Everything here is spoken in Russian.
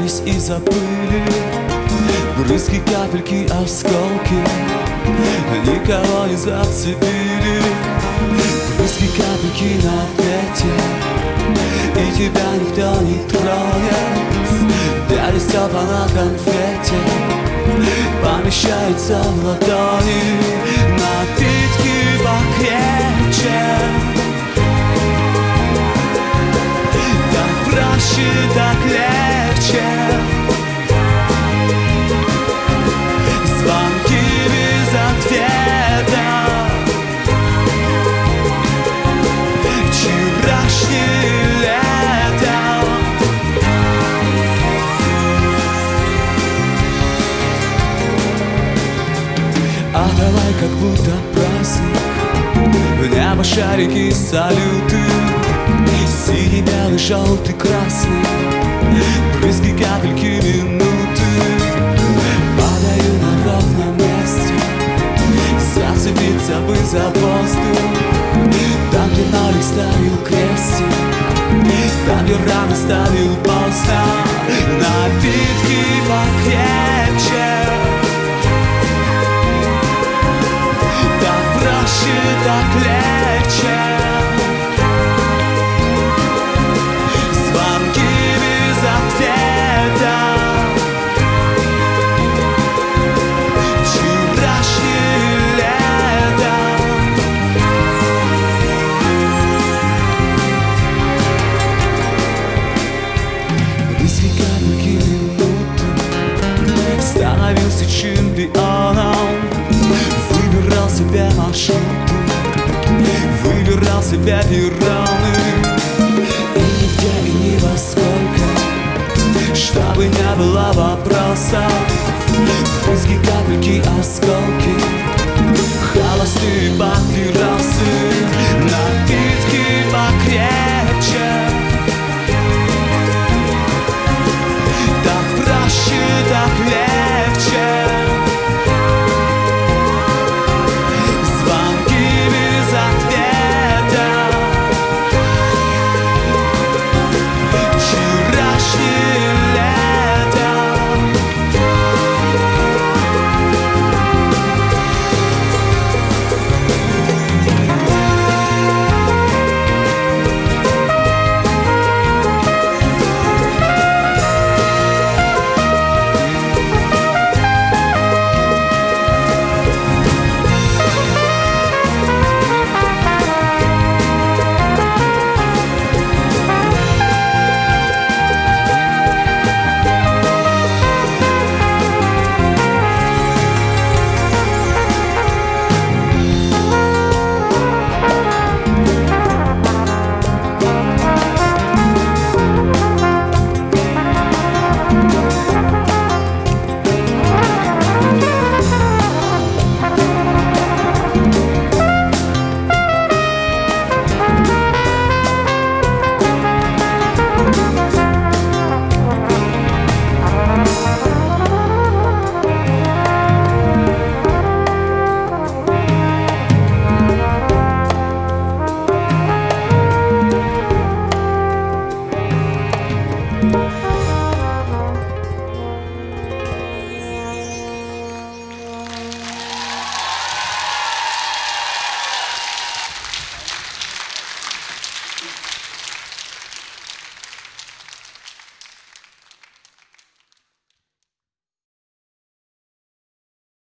остались из-за пыли, брызги, капельки, осколки никого не зацепили. Брызги, капельки на ветер, и тебя никто не трогает. Дядя Степа на конфете помещается в ладони. Напитки покрепче, так проще, так легче. Звонки без ответа, вчерашнее лето. А давай как будто праздник, в небо шарики, салюты, синий, белый, желтый, красный, брызги, капельки, минуты. Падаю на ровном месте, зацепиться бы за воздух. Там, где нолик ставил крестик, там, где рано ставил поздно. Напитки покрепче, так проще, так легче. Звонки без ответа, вчерашнее лето. Близкие капельки, минуты, становился чемпионом. Выбирал себе маршруты, выбирал себе перроны. И нигде, и ни во сколько, чтобы не было вопросов. Брызги, капельки, осколки, холостые папиросы. Напитки покрепче, так проще, так легче. Звонки без ответа, вчерашнее